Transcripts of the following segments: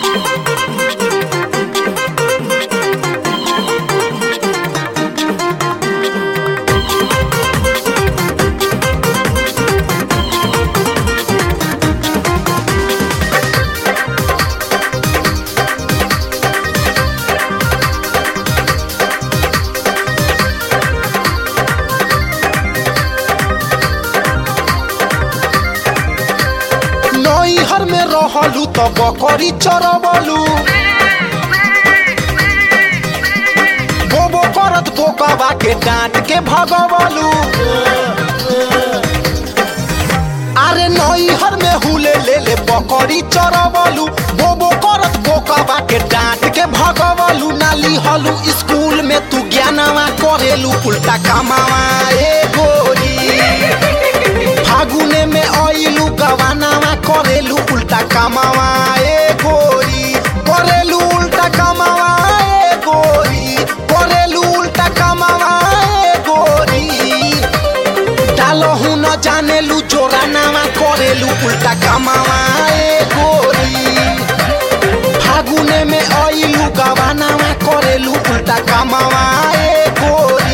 नैहर में रहलू तो बकरी चरवलू बोबो करत बोकाबा के डांट के भगवलू। अरे नैहर में हुले ले ले बकरी चरवलू बोबो करत बोकाबा के डांट के भगवलू। नाली हलू स्कूल में तू ज्ञानवा करेलू उल्टा कामावा ए गोरी। फागुने में आइलू गवानावा करेलू उल्टा कामावा ए गोरी। करेलू उल्टा कामावा ए गोरी। करेलू उल्टा कामावा ए गोरी। डालहु न जानेलू जोरानावा करेलू उल्टा कामावा ए गोरी। फागुने में आइलू गवानावा करेलू उल्टा कामावा ए गोरी।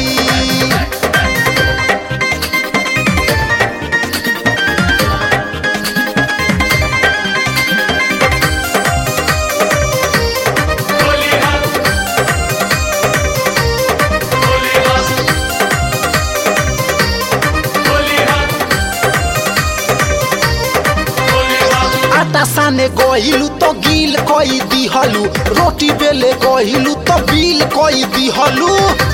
आटा साने गहिलू तो गील कई दिहलू। रोटी बेले गहिलू तो बील कई दिहलू।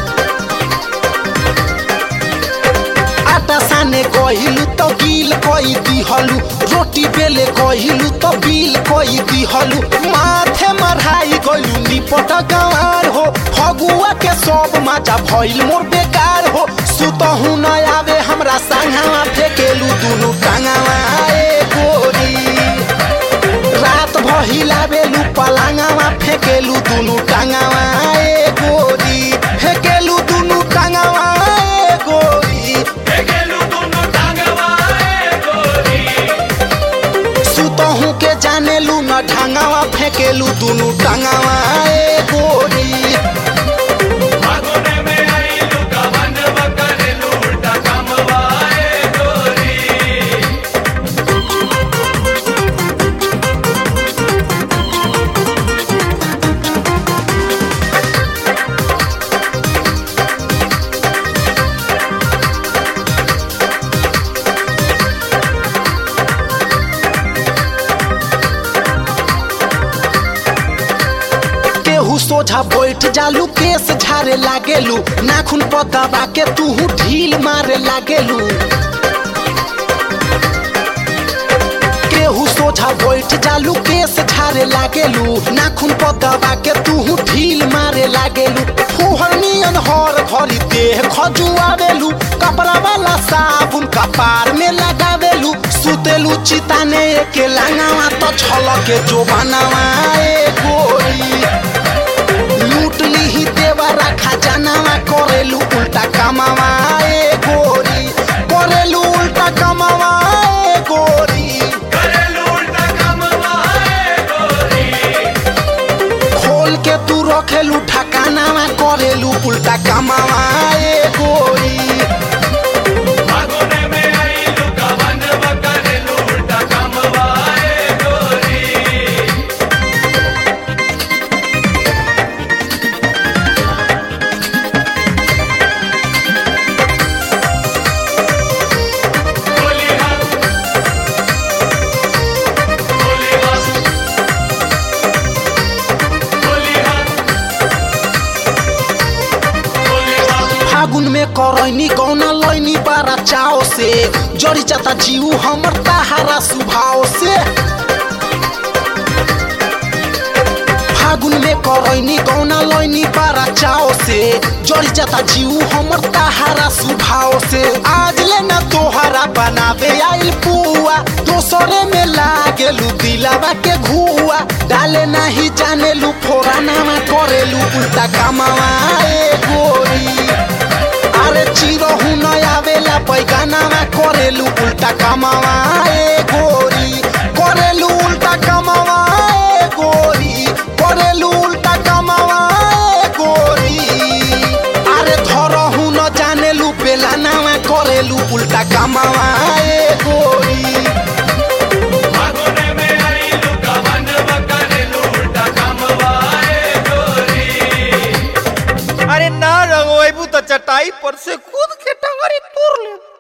आटा साने गहिलू तो गील कई दिहलू। रोटी बेले गहिलू तो बील कई दिहलू। माथे मरहाई गइलू निपट गंवार हो। फगुआ के सब माचा भइल मोर बेकार हो। सुतहु न आवे हमरा संगवा फेकेलू दुनु टांगावा ए गोरी। रात भहिला बेलू पलांगावा फेकेलू दुनु टांगावा ए गोरी। फेकेलू दुनु टांगावा ए गोरी। फेकेलू दुनु टांगावा ए गोरी। सुतहु के जानेलू न ढांगावा फेकेलू दुनु टांगावा ए गोरी। फागुने में आइलू गवनवा करेलू उल्टा कामवा ए गोरी। केहू सोझा बैठ जालू केस झारे लागेलू। नाखून पर दबा के तू ढील मारे लागेलू। केहू सोझा बैठ जालू केस झारे लागेलू। नाखून पर दबा के तू ढील मारे लागेलू। फुहर नियन हर घड़ी देह खजुआवेलू। कपड़ा वाला साबुन कपार में लगावेलू। सुतेलू चिताने के लांगावा तो छलके जोबानावा ए गोरी। लूट ली देवरा खजानावा करेलू उल्टा कामावा ए गोरी। करेलू उल्टा कामावा ए गोरी। करेलू उल्टा कामवा ए गोरी। खोल के तू रखेलू ढकानावा करेलू उल्टा कामावा ए गोरी। फागुने में आइलू गवनवा करेलू उल्टा कामवा ए गोरी। फागुन में करैनी गौना लैनी बारा चाव से। जड़ी जाता जीव हमर ताहारा सुभाव से। फागुन में करैनी गौना लैनी बारा चाव से। जड़ी जाता जीव हमर ताहारा सुभाव से। आज ले ना तोहरा बनावे आइल पुआ। दोसरे में लागेलू दिलावा के घुआ। डाले नहीं जानेलू फोरानावा करेलू उल्टा कामावा ए गोरी। अरे चिरहु न आवेला पैगानावा करेलू उल्टा कामावा ए गोरी। करेलू उल्टा कामावा ए गोरी। अरे ना रंगवेबू तो चटाई पर से कूद के टंगरी तोड़ ले।